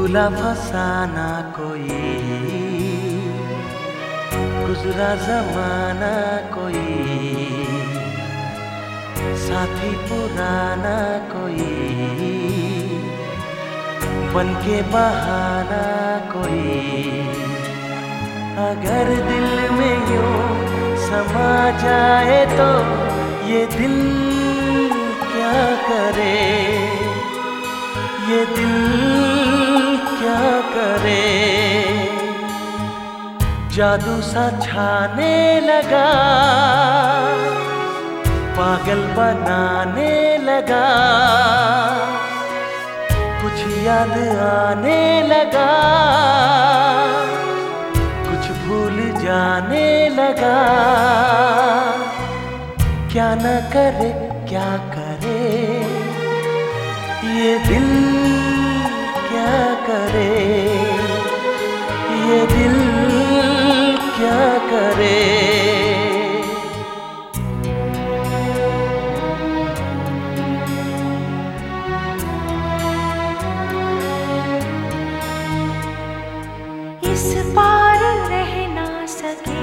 भूला फसाना कोई, गुजरा जमाना कोई, साथी पुराना कोई, बनके बहाना कोई। अगर दिल में यूं समा जाए तो ये दिल क्या करे, ये दिल क्या करे। जादू सा छाने लगा, पागल बनाने लगा, कुछ याद आने लगा, कुछ भूल जाने लगा। क्या न करे क्या करे, ये दिल क्या करे, ये दिल क्या करे। इस पार रह ना सके,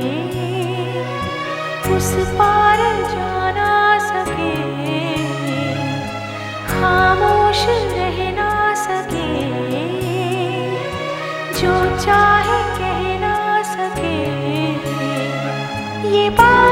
उस पार जा ना सके, खामोश रह ना सके, जो चाहे कह ना सके। ये बात